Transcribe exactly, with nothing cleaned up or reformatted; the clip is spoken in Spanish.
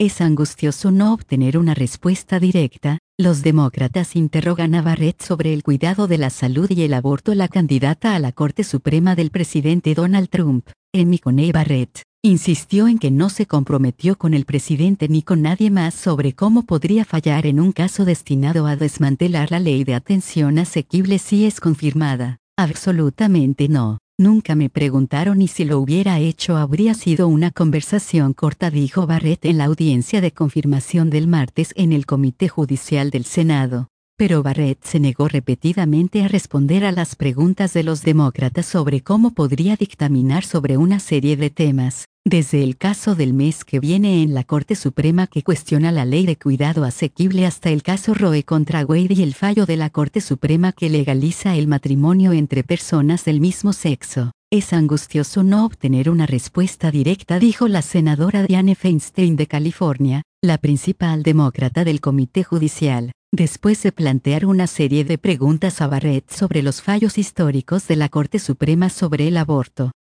Es angustioso no obtener una respuesta directa. Los demócratas interrogan a Barrett sobre el cuidado de la salud y el aborto. La candidata a la Corte Suprema del presidente Donald Trump, Amy Coney Barrett, insistió en que no se comprometió con el presidente ni con nadie más sobre cómo podría fallar en un caso destinado a desmantelar la ley de atención asequible si es confirmada. Absolutamente no. Nunca me preguntaron y si lo hubiera hecho habría sido una conversación corta, dijo Barrett en la audiencia de confirmación del martes en el Comité Judicial del Senado. Pero Barrett se negó repetidamente a responder a las preguntas de los demócratas sobre cómo podría dictaminar sobre una serie de temas, desde el caso del mes que viene en la Corte Suprema que cuestiona la ley de cuidado asequible hasta el caso Roe contra Wade y el fallo de la Corte Suprema que legaliza el matrimonio entre personas del mismo sexo. Es angustioso no obtener una respuesta directa, dijo la senadora Dianne Feinstein de California, la principal demócrata del Comité Judicial, después de plantear una serie de preguntas a Barrett sobre los fallos históricos de la Corte Suprema sobre el aborto.